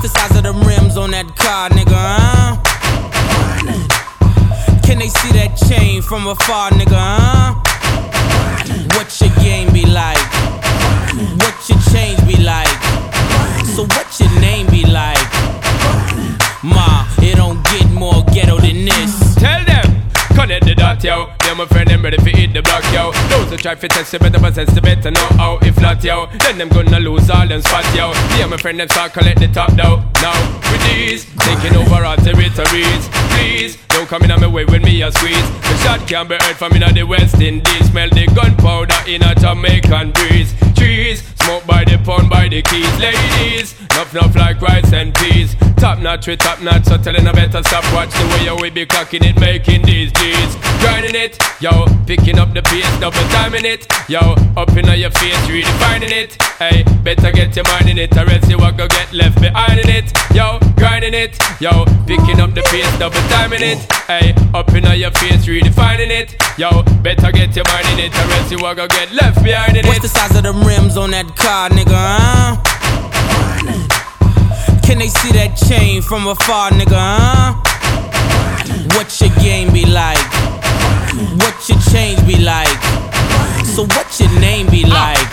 the size of the rims on that car, nigga, huh? Can they see that chain from afar, nigga, huh? What your game be like? What your change be like? So what your name be like? Ma, it don't get more ghetto than this. Tell them, connect the dot, yo. Yeah, my friend, them ready for hit the block, yo. Those who try to test you better possess the better know how. If not, yo, then them gonna lose all them spots, yo. Yeah, my friend, them start collect the top, though. Now, with these, taking over all territories. Please, don't come in on my way when me a squeeze. The shot can be heard from in the West Indies. Smell the gunpowder in a Jamaican breeze. Trees, smoke by the pound, by the keys. Ladies, nuff like rice and peas. Top notch with top notch, so telling I better stop. Watch the way we be clocking it, making these G's. Grinding it, yo, picking up the pace, double timing it, yo, up in your face, redefining it. Hey, better get your mind in it, or else you will go get left behind in it. Yo, grinding it, yo, picking up the pace, double timing it. Hey, up in your face, redefining it. Yo, better get your mind in it, or else you will go get left behind in it. What's the size of the rims on that car, nigga, huh? Can they see that chain from afar, nigga, huh? What your game be like? What your change be like? So what your name be like?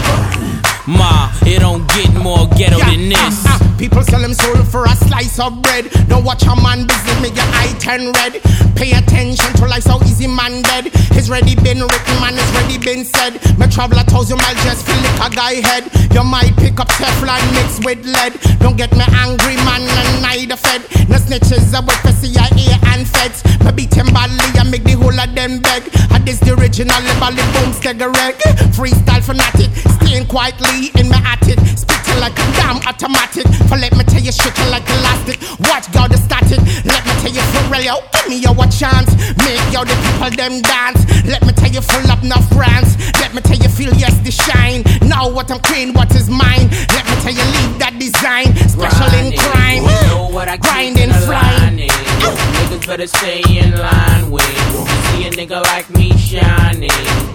Ma, it don't get more ghetto than this. People sell them soul for a slice of bread. Don't watch a man business, make your eye turn red. Pay attention to life, so easy man dead. It's ready been written, man, it's ready been said. Me travel 1,000 miles just feel like a guy head. You might pick up Teflon mixed with lead. Don't get me angry, man, and neither fed. No snitches, I work for CIA and feds. Me beat him badly, I make the whole of them beg. And this the original, bally boom, reg. Freestyle fanatic, staying quietly in my attic. Spitting like a damn automatic. For let me tell you, shaking like elastic. Watch God the static. Let me tell you for real, yo, give me your chance. Make yo the people them dance. Let me tell you full up enough brands. Let me tell you feel yes the shine. Now what I'm queen, what is mine? Let me tell you leave that design. Special in crime. Grinding, flying. Niggas better stay in line with. You see a nigga like me shining.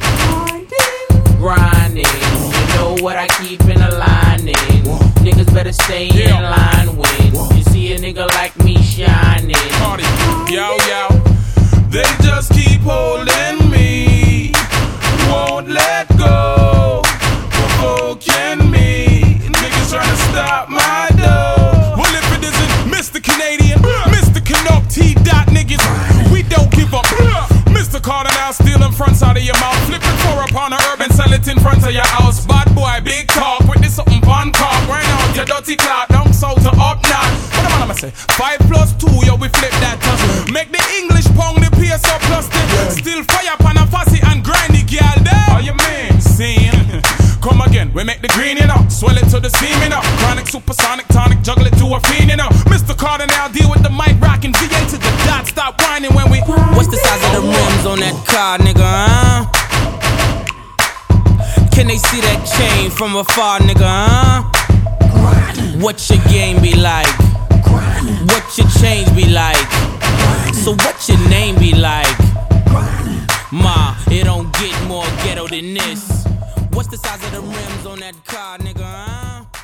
Grinding. You know what I keep in a lining. Niggas better stay in line with. You see a nigga like me shining. Party, yo, they just keep holding me, won't let go, provoking me. Niggas trying to stop my dough. Well, if it isn't Mr. Canadian, Mr. Canuck, T-Dot niggas, we don't give up. Mr. Carter now stealing fronts out of your mouth, flipping for upon a herb and sell it in front of your house. Bad boy, big talk with this something fun cock. Right out your dirty clout, down south to up now. What am I gonna say? 5 plus 2, yo, we flip that touch. Make the English pound the PS up plus the still fire pan and fussy and grindy girl there. Oh, you mean? Scene. Come again, we make the green, you know. Swell it to the seam, you know. Chronic, supersonic, tonic, juggle it to a fiend, you know. Mr. Carter now deal with the mic rockin' VA to the dot. Stop whining when we. What's the size of the rims on that car, nigga, huh? Can they see that chain from afar, nigga, huh? What your game be like? What your change be like? So what your name be like? Ma, it don't get more ghetto than this. What's the size of the rims on that car, nigga, huh?